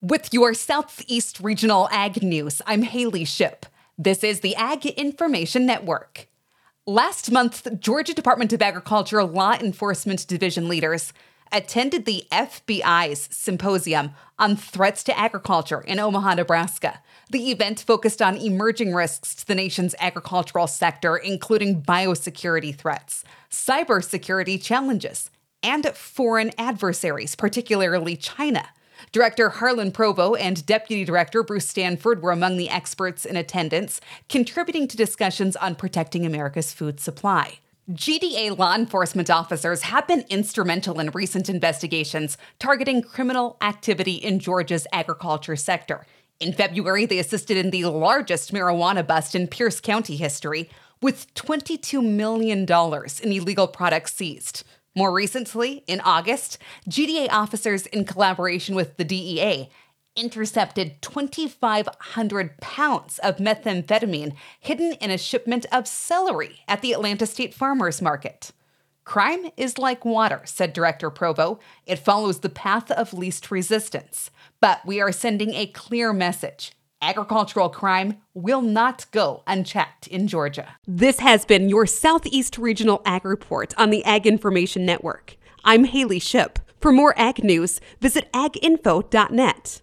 With your Southeast Regional Ag News, I'm Haley Ship. This is the Ag Information Network. Last month, Georgia Department of Agriculture Law Enforcement Division leaders attended the FBI's symposium on threats to agriculture in Omaha, Nebraska. The event focused on emerging risks to the nation's agricultural sector, including biosecurity threats, cybersecurity challenges, and foreign adversaries, particularly China. Director Harlan Provo and Deputy Director Bruce Stanford were among the experts in attendance, contributing to discussions on protecting America's food supply. GDA law enforcement officers have been instrumental in recent investigations targeting criminal activity in Georgia's agriculture sector. In February, they assisted in the largest marijuana bust in Pierce County history, with $22 million in illegal products seized. More recently, in August, GDA officers, in collaboration with the DEA, intercepted 2,500 pounds of methamphetamine hidden in a shipment of celery at the Atlanta State Farmers Market. Crime is like water, said Director Provo. It follows the path of least resistance. But we are sending a clear message. Agricultural crime will not go unchecked in Georgia. This has been your Southeast Regional Ag Report on the Ag Information Network. I'm Haley Ship. For more ag news, visit aginfo.net.